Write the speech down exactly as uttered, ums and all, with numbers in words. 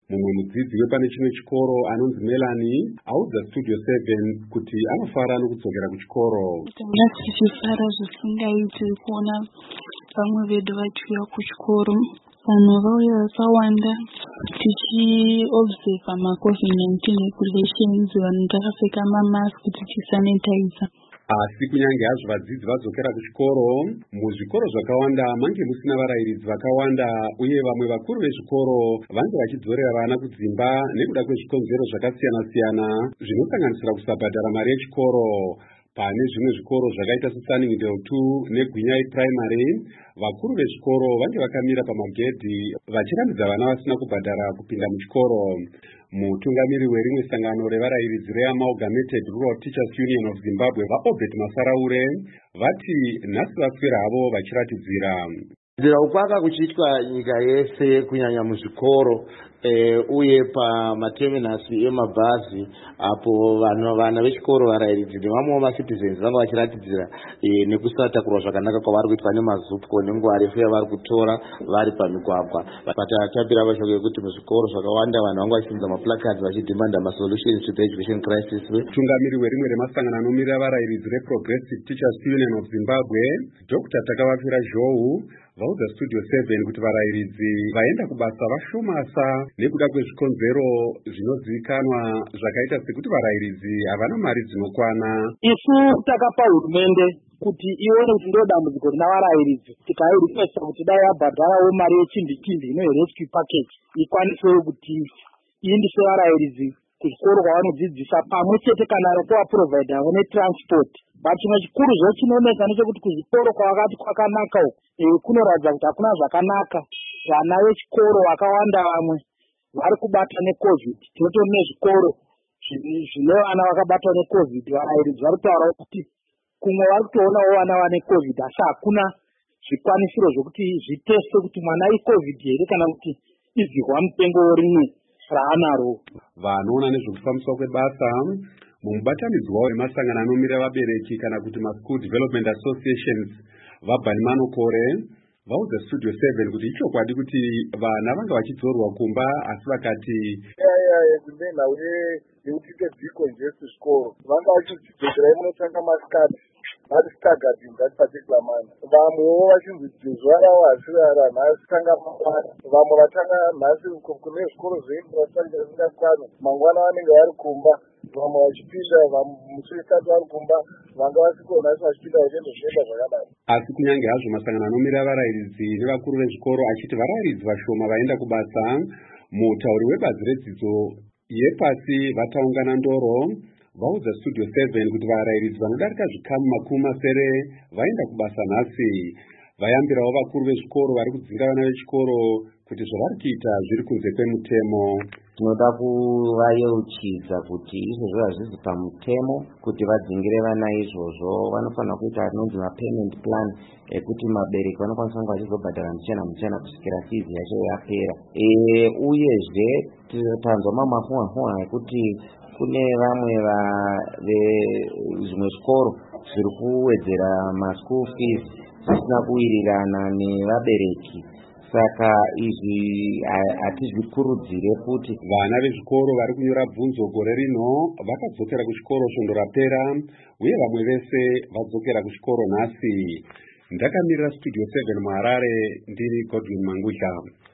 Mumwe mudzidzi wepane chimwe chikoro anonzi Melanie audza Studio seven kuti anofara nokudzokera kuchikoro. Ndakufara zvisingaiti kuona vamwe vedu vachiuya kuchikoro. Vanhu vauya vakawanda tichiobserva macovid nineteen regulations, vanhu takapfeka mamasiki tichisanitiza. Asi kunyange hazvo vadzidzi vadzokera kuchikoro, muzvikoro zvakawanda mange musina varayiridzi vakawanda, uye vamwe vakuru vezvikoro vange vachidzorera vana kudzimba nekuda kwezvikonzero zvakasiyana-siyana zvinosanganisira kusabhadhara mari yechikoro. Pane zvimwe zvikoro zvakaita seSunningdale two neGwinyai Primary, vakuru vezvikoro vange vakamira pamagedhi vachiramidza vana vasina kubhadhara kupinda muchikoro. Mutungamiri werimwe sangano revarayiridzi reAmalgamated Rural Teachers Union of Zimbabwe, vaObed Masaraure, vati nhasi vaswera havo vachiratidzira. Kudzidzira ukwaka kuchiitwa nyika yese kunyanya muzvikoro e, uye pamaterminasi emabhazi apo vanhu vana vechikoro varayiridzi nevamwewo macitizens vanga vachiratidzira e, nekusatakurwa zvakanaka kwavari kuitwa nemazupco nenguva refu yavari kutora vari pamigwagwa. Patachabira vashoko yekuti muzvikoro zvakawanda vanhu vanga vachisimudza maplakads vachidhimanda masolutions to the education crisis. Mutungamiri werimwe remasangano anomirira varayiridzi reProgressive Teachers Union of Zimbabwe, Doctor Takavakira Zhou, vaudza Studio seven kuti varayiridzi vaenda kubasa vashomasa nekuda kwezvikonzero zvinozivikanwa zvakaita sekuti varayiridzi havana mari dzinokwana. Isu takapa hurumende kuti ione kuti ndo dambudziko rina varayiridzi, tikairipesa kuti dai yabhadharawo mari yechimbi-chimbi inoyo rescue package ikwanisewo kuti iindise varayiridzi kuzvikoro kwavanodzidzisa, pamwe chete kana rekuvapurovhaidhawo netransport. Chimwe chikuru zvo chinooneka ndechekuti kuzvikoro kwavakati kwakanaka uku e, kunoratidza kuti hakuna zvakanaka. Vana vechikoro vakawanda vamwe vari kubatwa necovid. Tinotori nezvikoro zvine vana vakabatwa necovid. Varayiridzi vari kutaura kuti kumwe vari kutoonawo vana vane covid asi hakuna zvikwanisiro zvokuti zviteste kuti mwana icovid here kana kuti izihwa mupengo rimwe raanaro. Vanoona nezvekufambiswa kwebasa mumubatanidzwa wemasangano anomirira vabereki kana kuti maSchool Development Associations, vaBhani Manokore, vaudza Studio seven kuti ichokwadi kuti vana vanga vachidzorwa kumba asi vakati kumbena uye yekuite dziko njesu zvikoro vanga vachidzidzira imunotanga masikati vari stagadin that particular man. Vamwewo vachinzi zuva ravo hasi rara nhasi tanga mangwana. Vamwe vatanga nhasi kune zvikoro zveinfrastructure mangwana vanenge vari kumba, vamwe vachipinda musi wesitatu vari kumba, vanga vasikona nhasi vachipinda vachienda zvienda zvakadaro. Asi kunyange hazvo masangano anomirira varayiridzi nevakuru vezvikoro achiti varayiridzi vashoma vaenda kubasa, mutauri webazi redzidzo yepasi vataungana ndoro vaudza Studio seven kuti varayiridzi vanodarika zvikamu makumi masere vaenda kubasa nhasi. Vayambirawo vakuru vezvikoro vari kudzinga vana vechikoro kuti zvavari kuita zviri kunze kwemutemo. Tinoda kuvayeuchidza kuti izvozvo hazvisi pamutemo kuti vadzingire vana izvozvo. Vanofanira kuita anonzi mapayment plan ekuti mabereki vanokwanisa kunge vachizobhadhara muchena muchena kusvikira fizi yacho yapera. E, uyezve tanzwa mamafuha-fuha ekuti kune vamwe vezvimwe zvikoro zviri kuwedzera maschool fees zvisina kuwirirana nevabereki. Saka izvi hatizvikurudzire kuti vana vezvikoro vari kunyora bvunzo gore rino vakadzokera kuchikoro svondo rapera, uye vamwe vese vadzokera kuchikoro nhasi. Ndakamirira Studio seven muHarare ndiri Godwin Mangudya.